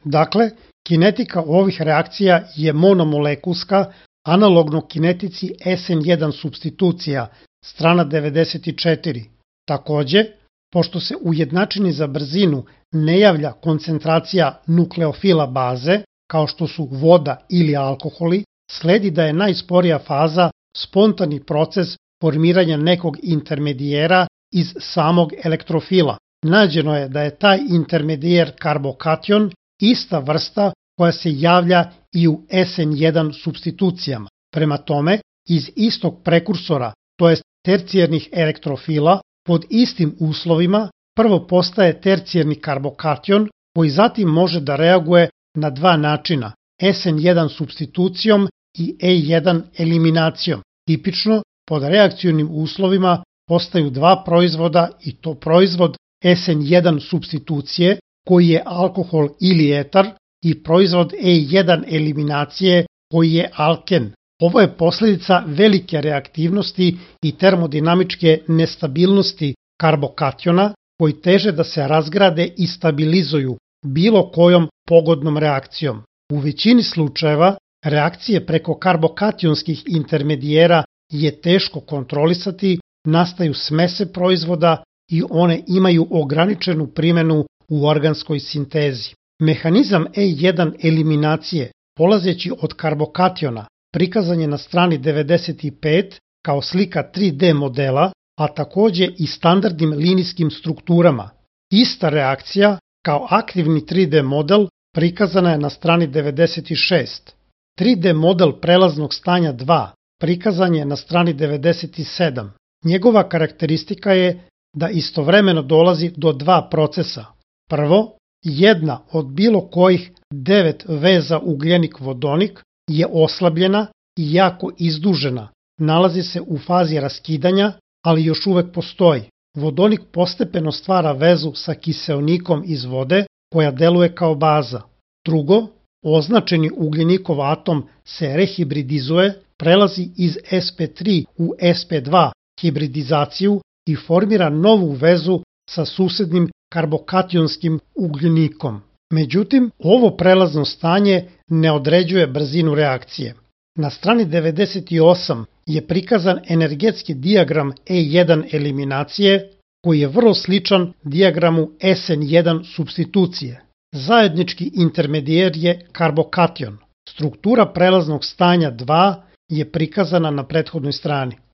Dakle, kinetika ovih reakcija je monomolekulska, analogno kinetici SN1 supstitucija, strana 94. Takođe, pošto se u jednačini za brzinu ne javlja koncentracija nukleofila baze, kao što su voda ili alkoholi, sledi da je najsporija faza spontani proces formiranja nekog intermedijera iz samog elektrofila. Nađeno je da je taj intermedijer karbokation ista vrsta koja se javlja i u SN1 supstitucijama. Prema tome, iz istog prekursora, to jest tercijernih elektrofila, pod istim uslovima prvo postaje tercijerni karbokation koji zatim može da reaguje na dva načina, SN1 supstitucijom i E1 eliminacijom. Tipično, pod reakcionim uslovima postaju dva proizvoda i to proizvod SN1 supstitucije koji je alkohol ili etar i proizvod E1 eliminacije koji je alken. Ovo je posljedica velike reaktivnosti i termodinamičke nestabilnosti karbokationa koji teže da se razgrade i stabilizuju bilo kojom pogodnom reakcijom. U većini slučajeva reakcije preko karbokationskih intermedijera je teško kontrolisati, nastaju smese proizvoda i one imaju ograničenu primjenu u organskoj sintezi. Mehanizam E1 eliminacije, polazeći od karbokationa, prikazan je na strani 95 kao slika 3D modela, a takođe i standardnim linijskim strukturama. Ista reakcija, kao aktivni 3D model, prikazana je na strani 96. 3D model prelaznog stanja 2 prikazan je na strani 97. Njegova karakteristika je da istovremeno dolazi do dva procesa. Prvo, jedna od bilo kojih 9 veza ugljenik-vodonik je oslabljena i jako izdužena. Nalazi se u fazi raskidanja, ali još uvek postoji. Vodonik postepeno stvara vezu sa kiseonikom iz vode koja deluje kao baza. Drugo, označeni ugljenikov atom se rehibridizuje, prelazi iz sp3 u sp2 hibridizaciju i formira novu vezu sa susednim karbokationskim ugljenikom. Međutim, ovo prelazno stanje ne određuje brzinu reakcije. Na strani 98 je prikazan energetski dijagram E1 eliminacije koji je vrlo sličan dijagramu SN1 supstitucije. Zajednički intermedijer je karbokation. Struktura prelaznog stanja 2 je prikazana na prethodnoj strani.